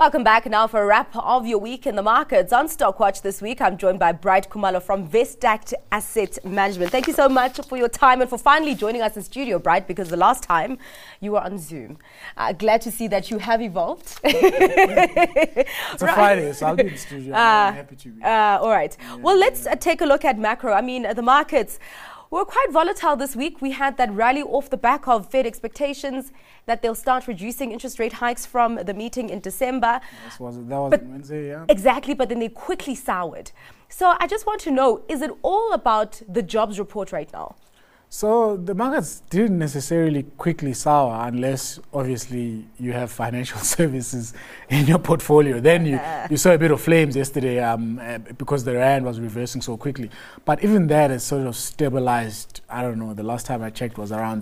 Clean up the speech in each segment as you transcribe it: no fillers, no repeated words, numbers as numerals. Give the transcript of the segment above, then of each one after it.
Welcome back now for a wrap of your week in the markets. On Stock Watch this week, I'm joined by Bright Khumalo from Vestact Asset Management. Thank you so much for your time and for finally joining us in studio, Bright, because the last time you were on Zoom. Glad to see that you have evolved. It's a Friday, so I'll be in studio. I'm happy to be. All right. Yeah, well, let's take a look at macro. I mean, the markets were quite volatile this week. We had that rally off the back of Fed expectations that they'll start reducing interest rate hikes from the meeting in December. That was on Wednesday, yeah. Exactly, but then they quickly soured. So I just want to know, is it all about the jobs report right now? So the markets didn't necessarily quickly sour unless, obviously, you have financial services in your portfolio. Then you saw a bit of flames yesterday because the rand was reversing so quickly. But even that has sort of stabilized. I don't know, the last time I checked was around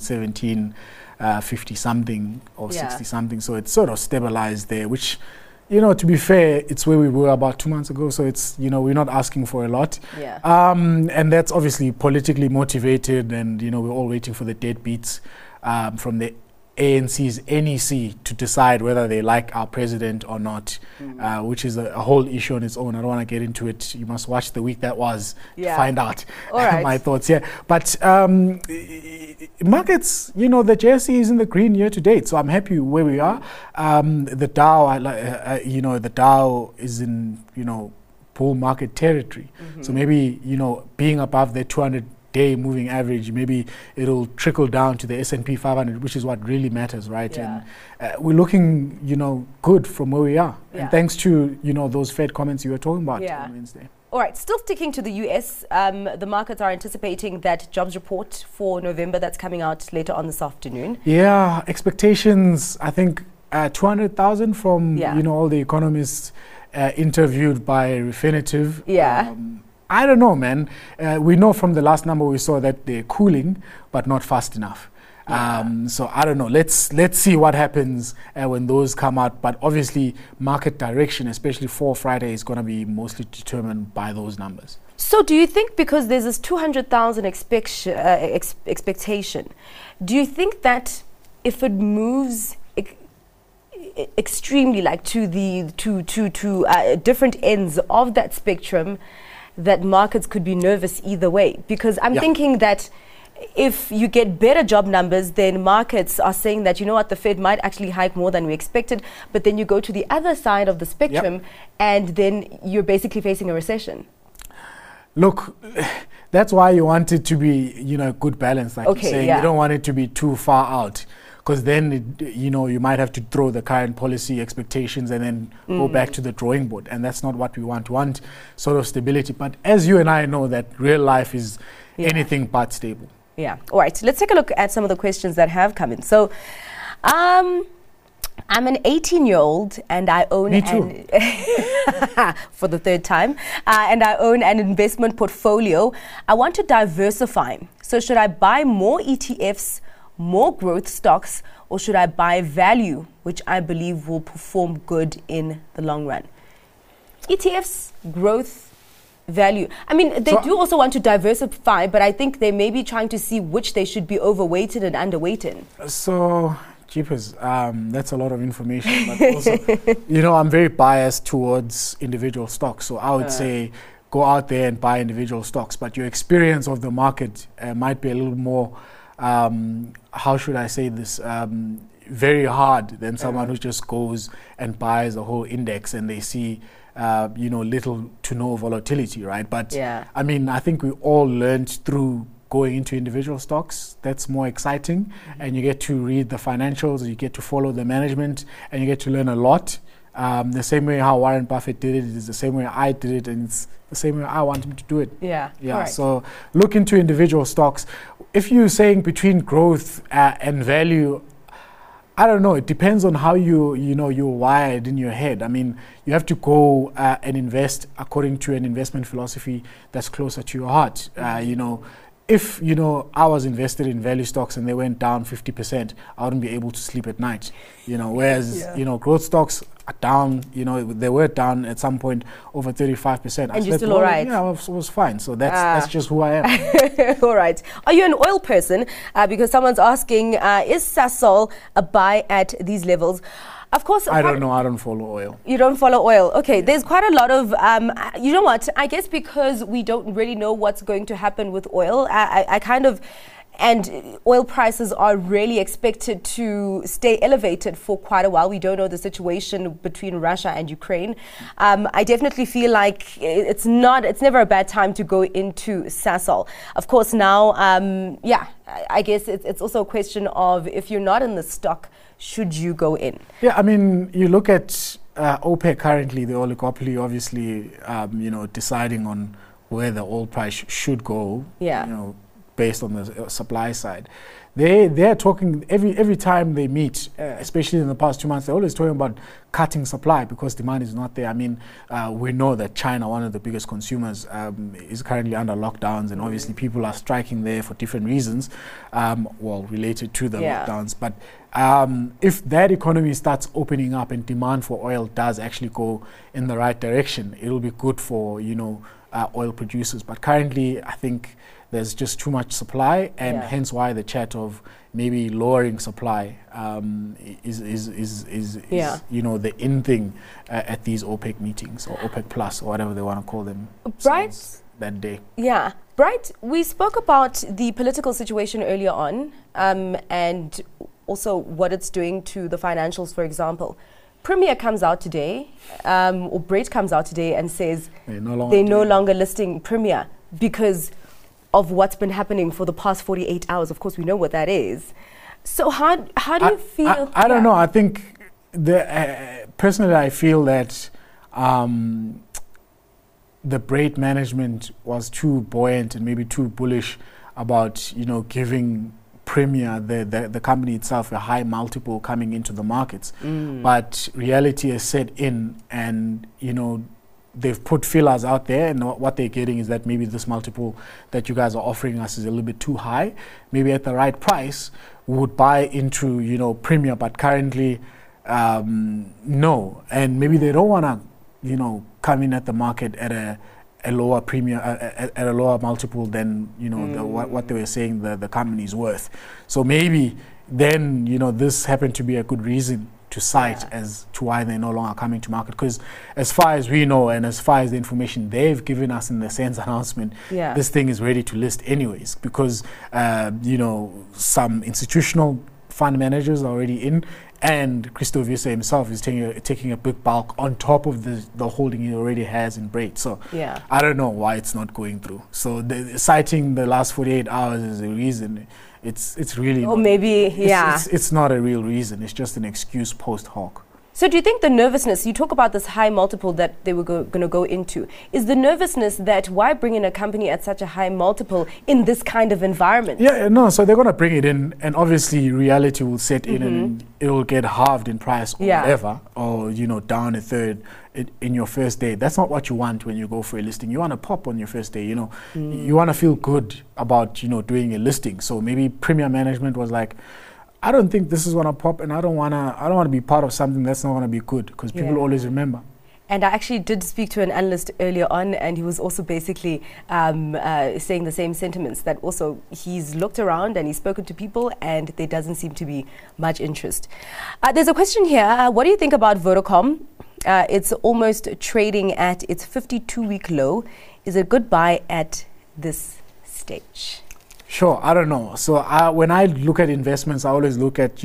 1750 something or 60 something. So it's sort of stabilized there, which, you know, to be fair, it's where we were about 2 months ago. So it's, you know, we're not asking for a lot. Yeah. And that's obviously politically motivated. And, you know, we're all waiting for the deadbeats from the ANC's NEC to decide whether they like our president or not, which is a whole issue on its own. I don't want to get into it. You must watch the week that was to find out my thoughts. Yeah, but markets, you know, the JSE is in the green year to date, so I'm happy where we are. The Dow, the Dow is in, you know, bull market territory. So maybe, you know, being above the 200-day moving average, maybe it'll trickle down to the S&P 500, which is what really matters, right? Yeah. And we're looking, you know, good from where we are. Yeah. And thanks to, you know, those Fed comments you were talking about on Wednesday. All right, still sticking to the US, the markets are anticipating that jobs report for November that's coming out later on this afternoon. Yeah, expectations, I think 200,000 from, you know, all the economists interviewed by Refinitiv. Yeah. I don't know, man. We know from the last number we saw that they're cooling, but not fast enough. So I don't know. Let's see what happens when those come out. But obviously, market direction, especially for Friday, is going to be mostly determined by those numbers. So do you think, because there's this 200,000 expectation, do you think that if it moves extremely, like to the different ends of that spectrum, that markets could be nervous either way? Because I'm thinking that if you get better job numbers, then markets are saying that, you know what, the Fed might actually hike more than we expected. But then you go to the other side of the spectrum and then you're basically facing a recession. Look, that's why you want it to be, you know, a good balance, like you're saying. You don't want it to be too far out, because then, you know, you might have to throw the current policy expectations and then go back to the drawing board. And that's not what we want. We want sort of stability. But as you and I know, that real life is anything but stable. Yeah. All right. Let's take a look at some of the questions that have come in. So, I'm an 18-year-old and I own for the third time, and I own an investment portfolio. I want to diversify. So should I buy more ETFs, more growth stocks, or should I buy value, which I believe will perform good in the long run? ETFs, growth, value. I mean, they do also want to diversify, but I think they may be trying to see which they should be overweighted and underweight in. So, jeepers, that's a lot of information. But also, you know, I'm very biased towards individual stocks. So I would say go out there and buy individual stocks. But your experience of the market might be a little more, how should I say this, very hard than someone who just goes and buys a whole index and they see you know, little to no volatility, right? But I mean, I think we all learned through going into individual stocks. That's more exciting, and you get to read the financials, you get to follow the management, and you get to learn a lot. The same way how Warren Buffett did it is the same way I did it, and it's the same way I want him to do it. Right. So look into individual stocks. If you're saying between growth and value, I don't know. It depends on how you're wired in your head. I mean, you have to go and invest according to an investment philosophy that's closer to your heart. You know, if, you know, I was invested in value stocks and they went down 50%, I wouldn't be able to sleep at night. You know, whereas, you know, growth stocks are down, you know, they were down at some point over 35%. And you're still all right? Yeah, I was fine. So that's just who I am. All right. Are you an oil person? Because someone's asking, is Sasol a buy at these levels? Of course. I don't know. I don't follow oil. You don't follow oil. Okay, there's quite a lot of, you know what, I guess because we don't really know what's going to happen with oil, I kind of, and oil prices are really expected to stay elevated for quite a while. We don't know the situation between Russia and Ukraine. I definitely feel like it's never a bad time to go into Sasol. Of course, now, I guess it's also a question of if you're not in the stock, should you go in? Yeah, I mean, you look at OPEC currently, the oligopoly, obviously, deciding on where the oil price should go. Yeah. Based on the supply side. They're talking every time they meet, especially in the past 2 months, they're always talking about cutting supply because demand is not there. I mean, we know that China, one of the biggest consumers, is currently under lockdowns, and obviously people are striking there for different reasons, related to the lockdowns. But if that economy starts opening up and demand for oil does actually go in the right direction, it'll be good for, oil producers. But currently, I think there's just too much supply, and hence why the chat of maybe lowering supply is the in thing at these OPEC meetings, or OPEC Plus, or whatever they want to call them. Right. That day. Yeah. Bright, we spoke about the political situation earlier on, and also what it's doing to the financials, for example. Premier comes out today, or Brait comes out today and says they're no longer listing Premier because of what's been happening for the past 48 hours. Of course, we know what that is. So how do you feel? I don't know. I think personally, I feel that the Brait management was too buoyant and maybe too bullish about giving Premier, the company itself, a high multiple coming into the markets. But reality has set in, and they've put fillers out there, and what they're getting is that maybe this multiple that you guys are offering us is a little bit too high. Maybe at the right price, we would buy into, Premier, but currently, no. And maybe they don't want to, come in at the market at a lower premium, at a lower multiple than, what they were saying the company's worth. So maybe then, this happened to be a good reason to cite as to why they're no longer coming to market, because as far as we know and as far as the information they've given us in the SENS announcement, this thing is ready to list anyways, because some institutional fund managers are already in, and Christo Wiese himself is taking a big bulk on top of the holding he already has in Brait. So I don't know why it's not going through. So citing the last 48 hours as a reason, it's really it's not a real reason. It's just an excuse post hoc. So do you think the nervousness, you talk about this high multiple that they were going to go into, is the nervousness that why bring in a company at such a high multiple in this kind of environment? Yeah, no, so they're going to bring it in, and obviously reality will set in and it will get halved in price or whatever, or, down a third in your first day. That's not what you want when you go for a listing. You want to pop on your first day, You want to feel good about, doing a listing. So maybe Premier management was like, I don't think this is going to pop, and I don't want to be part of something that's not going to be good, because people always remember. And I actually did speak to an analyst earlier on, and he was also basically saying the same sentiments, that also he's looked around and he's spoken to people and there doesn't seem to be much interest. There's a question here. What do you think about Vodacom? It's almost trading at its 52-week low. Is it a good buy at this stage? Sure, I don't know. So when I look at investments, I always look at,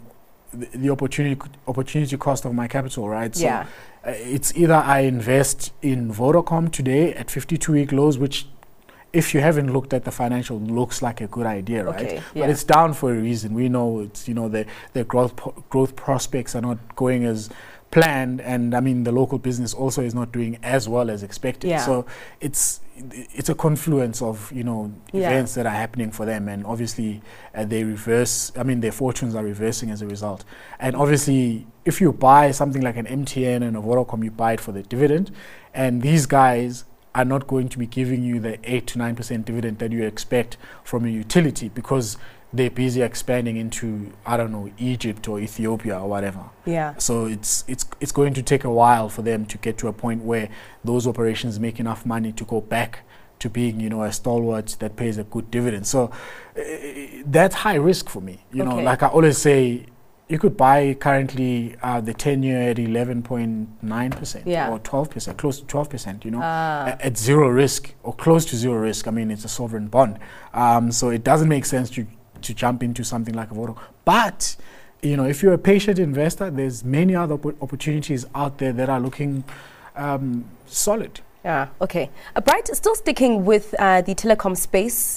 the opportunity cost of my capital, right? So it's either I invest in Vodacom today at 52-week lows, which if you haven't looked at the financial, looks like a good idea, right? But it's down for a reason. We know it's, the growth prospects are not going as planned, and I mean the local business also is not doing as well as expected. So it's a confluence of events that are happening for them, and obviously their fortunes are reversing as a result. And obviously if you buy something like an MTN and a Vodacom, you buy it for the dividend, and these guys are not going to be giving you the 8 to 9% dividend that you expect from a utility, because they're busy expanding into, I don't know, Egypt or Ethiopia or whatever. So it's going to take a while for them to get to a point where those operations make enough money to go back to being, a stalwart that pays a good dividend. So that's high risk for me. Like I always say, you could buy currently the 10-year at 11.9% or 12%, close to 12%, you know, at zero risk or close to zero risk. I mean, it's a sovereign bond. So it doesn't make sense to jump into something like a Vodacom. But, you know, if you're a patient investor, there's many other opportunities out there that are looking solid. Yeah, okay. Bright, still sticking with the telecom space.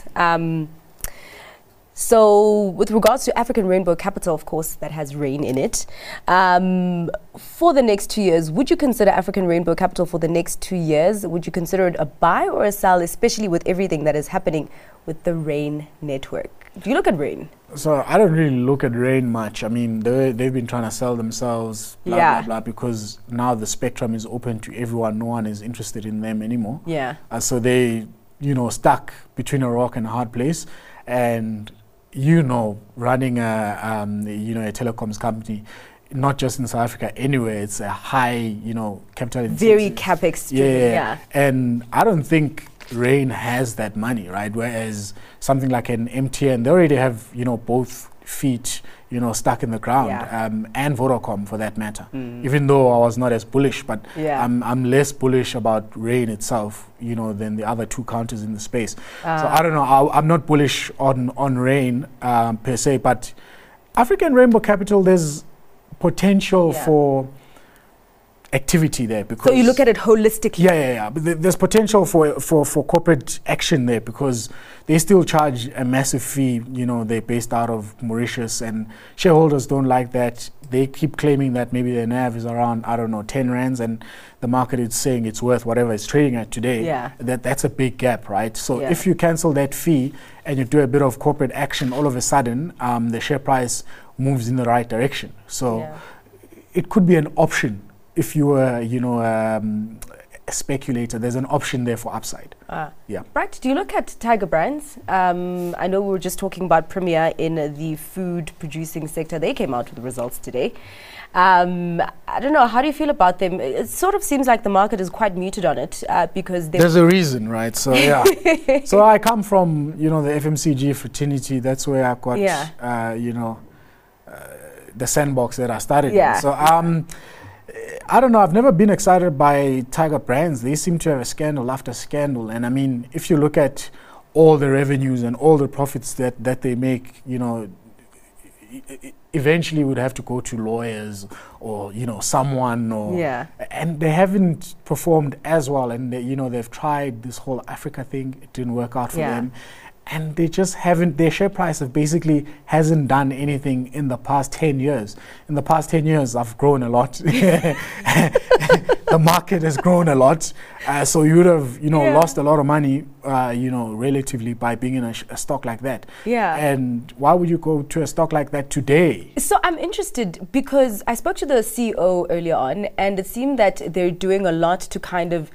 So with regards to African Rainbow Capital, of course, that has rain in it. For the next 2 years, would you consider African Rainbow Capital for the next 2 years? Would you consider it a buy or a sell, especially with everything that is happening with the RAIN network? Do you look at RAIN? So I don't really look at RAIN much. I mean, they've been trying to sell themselves, blah, blah, because now the spectrum is open to everyone. No one is interested in them anymore. Yeah. So they, you know, stuck between a rock and a hard place. And, you know, running a telecoms company, not just in South Africa, anywhere, it's a high, you know, capital intensive. Very capex driven, yeah. And I don't think RAIN has that money, right? Whereas something like an MTN, they already have, you know, both feet, you know, stuck in the ground, and Vodacom for that matter. Even though I was not as bullish, but I'm less bullish about RAIN itself, you know, than the other two counters in the space. So I don't know. I'm not bullish on RAIN per se, but African Rainbow Capital, there's potential for activity there, because so you look at it holistically. Yeah. But there's potential for corporate action there, because they still charge a massive fee. You know, they're based out of Mauritius, and shareholders don't like that. They keep claiming that maybe their NAV is around, I don't know, 10 rands, and the market is saying it's worth whatever it's trading at today. Yeah. That's a big gap, right? So if you cancel that fee and you do a bit of corporate action, all of a sudden the share price moves in the right direction. So it could be an option. If you were, you know, a speculator, there's an option there for upside. Right. Do you look at Tiger Brands? I know we were just talking about Premier in the food producing sector. They came out with the results today. I don't know. How do you feel about them? It sort of seems like the market is quite muted on it because there's a reason, right? So so I come from, you know, the FMCG fraternity. That's where I got, you know, the sandbox that I started in. So I don't know. I've never been excited by Tiger Brands. They seem to have a scandal after scandal. And I mean, if you look at all the revenues and all the profits that they make, you know, eventually would have to go to lawyers or, you know, someone. And they haven't performed as well. And, you know, they've tried this whole Africa thing. It didn't work out for them. And they just haven't, their share price basically hasn't done anything in the past 10 years. In the past 10 years, I've grown a lot. The market has grown a lot. So you would have, you know, lost a lot of money, you know, relatively by being in a stock like that. And why would you go to a stock like that today? So I'm interested because I spoke to the CEO earlier on, and it seemed that they're doing a lot to kind of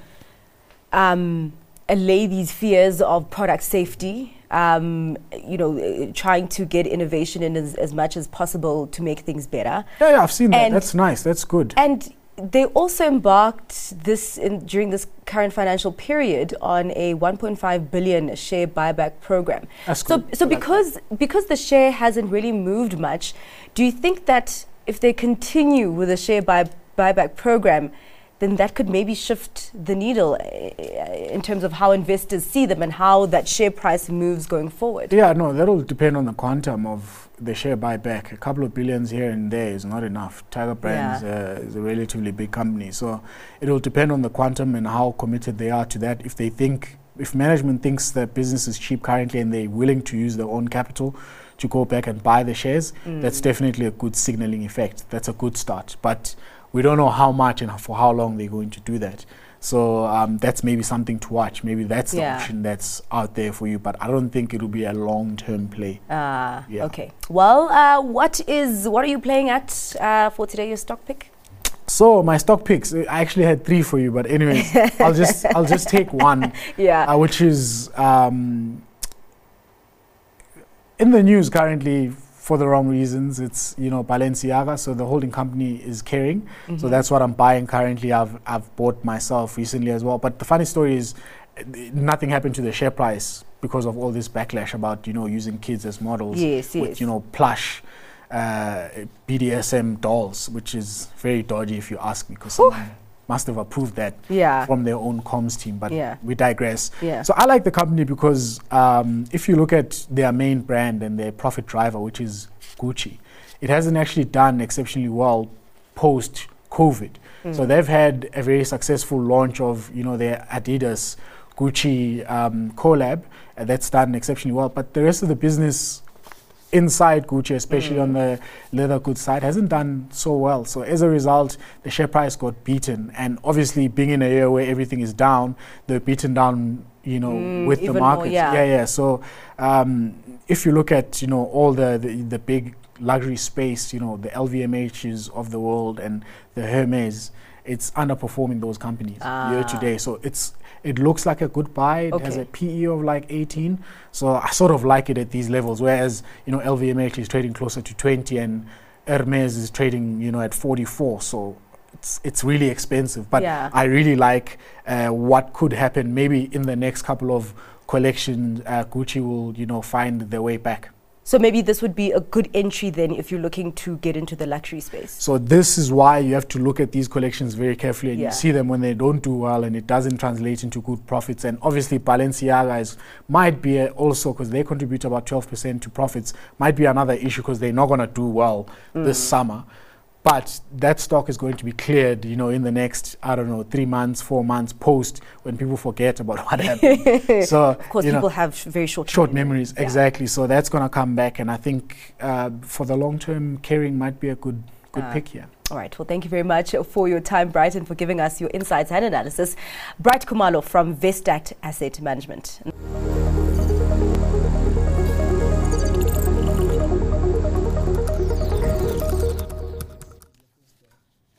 allay these fears of product safety. You know, trying to get innovation in as much as possible to make things better. Yeah, I've seen that. That's nice. That's good. And they also embarked during this current financial period on a 1.5 billion share buyback program. That's good. So because the share hasn't really moved much, do you think that if they continue with the share buyback program, then that could maybe shift the needle in terms of how investors see them and how that share price moves going forward? Yeah, no, that'll depend on the quantum of the share buyback. A couple of billions here and there is not enough. Tiger Brands is a relatively big company, so it'll depend on the quantum and how committed they are to that. If management thinks that business is cheap currently and they're willing to use their own capital to go back and buy the shares, that's definitely a good signaling effect. That's a good start. But we don't know how much and for how long they're going to do that. So that's maybe something to watch. Maybe that's the option that's out there for you. But I don't think it'll be a long-term play. Okay. Well, what are you playing at for today, your stock pick? So my stock picks, I actually had 3 for you. But anyways, I'll just take one, which is in the news currently, for the wrong reasons. It's, you know, Balenciaga, so the holding company is Kering. So that's what I'm buying currently. I've bought myself recently as well. But the funny story is nothing happened to the share price because of all this backlash about, you know, using kids as models with, you know, plush BDSM dolls, which is very dodgy if you ask me, because someone must have approved that from their own comms team, but we digress. So I like the company because if you look at their main brand and their profit driver, which is Gucci, it hasn't actually done exceptionally well post-COVID. So they've had a very successful launch of, you know, their Adidas Gucci collab, that's done exceptionally well, but the rest of the business inside Gucci, especially on the leather goods side, hasn't done so well. So as a result, the share price got beaten. And obviously, being in a year where everything is down, they're beaten down, you know, with the market. So if you look at, you know, all the big luxury space, you know, the LVMHs of the world and the Hermes, it's underperforming those companies year to day. So it looks like a good buy. It has a PE of like 18. So I sort of like it at these levels, whereas, you know, LVMH is trading closer to 20 and Hermes is trading, you know, at 44. So it's really expensive. But I really like what could happen. Maybe in the next couple of collections, Gucci will, you know, find their way back. So maybe this would be a good entry then if you're looking to get into the luxury space. So this is why you have to look at these collections very carefully, and you see them when they don't do well and it doesn't translate into good profits. And obviously Balenciaga might be also, because they contribute about 12% to profits, might be another issue because they're not going to do well this summer. But that stock is going to be cleared, you know, in the next, I don't know, 3 months, 4 months post, when people forget about what happened. So, of course, people have very short memories. Exactly. So that's going to come back. And I think for the long term, Kering might be a good pick here. All right. Well, thank you very much for your time, Bright, and for giving us your insights and analysis. Bright Khumalo from Vestact Asset Management.